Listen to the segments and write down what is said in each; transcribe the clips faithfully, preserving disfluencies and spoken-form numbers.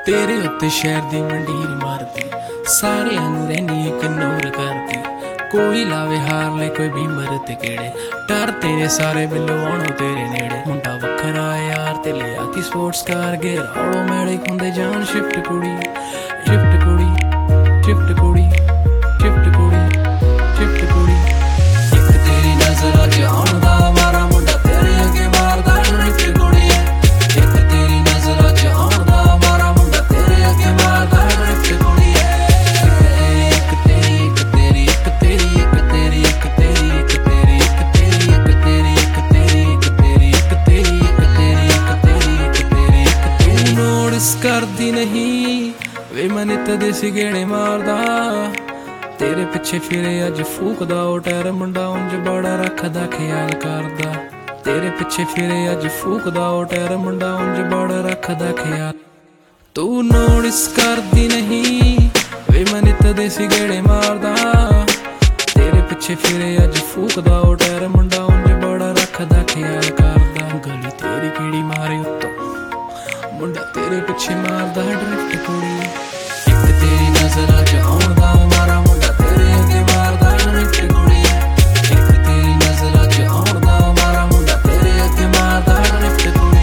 तेरे उत्ते शहर दी मंडीर मारती, सारियां नूं रहनी इग्नोर करती। कोई लावे हार ले कोई बीमर ते केड़े, डर तेरे सारे बिल्लो आउणो तेरे नेड़े। मुंडा वखरा यार ते ले आती स्पोर्ट्स कार गेर, ऑटोमैटिक हुंदे जान शिफ्ट कुड़ी शिफ्ट कुड़ी शिफ्ट कुड़ी शिफ्ट कुड़ी शिफ्ट कुड़ी। इक तेरी नजर अज आउंदा मारा मुंडा तेरे अगे मारदा शिफ्ट कुड़ी। इक तेरी नजर अज आउंदा मारा मुंडा तेरे अगे मारदा शिफ्ट कुड़ी। इक तेरी इक तेरी इक तेरी इक तेरी इक तेरी इक तेरी इक तेरी इक तेरी इक तेरी इक तेरी इक तेरी इक तेरी इक तेरी इक तेरी इक तेरी नोटिस करदी नहीं वे मन ते देसी गेड़े मारदा। तेरे पिछे फिरे अज फूकदा ओ टैर मुंडा उंज बड़ा रखदा ख्याल करदा। तेरे पिछे फिरे अज फूकदा ओ टैर मुंडा उंज बड़ा रखदा ख्याल। तू नोटिस करदी नहीं वे मन ते देसी गेड़े मारदा। तेरे पिछे फिरे अज फूकदा ओ टैर मुंडा उंज बड़ा रखदा ख्याल करदा। गली तेरी कीड़ी मारे उत्तों मुंडा तेरे पिछे मारदा ड्रिफ्ट कुड़ी। इक तेरी नजर अज आउंदा मारा मुंडा तेरे अगे मारदा ड्रिफ्ट कुड़ी। इक तेरी नजर अज आउंदा मारा मुंडा तेरे अगे मारदा ड्रिफ्ट कुड़ी।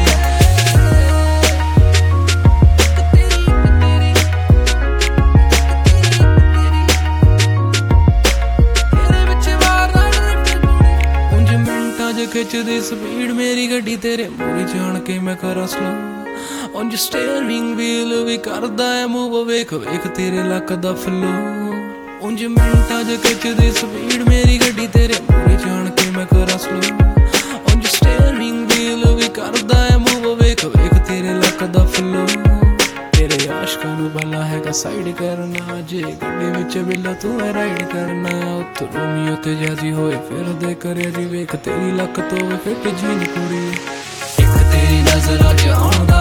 तेरे पिछे मारदा ड्रिफ्ट कुड़ी। उंज मिंटां च खिचदी स्पीड मेरी गड्डी तेरे मूहरे जान के मैं करा स्लो। उंज स्टीयरिंग व्हील भी करदा है मूव वेख वेख तेरे लक दा फ्लो। उंज मिंटां च खिचदी स्पीड मेरी गड्डी तेरे मूहरे जान के मैं करा स्लो। उंज स्टीयरिंग व्हील भी करदा है मूव वेख वेख तेरे लक दा फ्लो। तेरे आशकां नूं भला हैगा साइड करना, जे गड्डी विच बिल्ला तू है राइड करना। उत्तों रोमियो ते जैजी होए फिर दे करे जी वेख तेरी लक तो फिट जीन कुड़ी। इक तेरी नजर अज आउंदा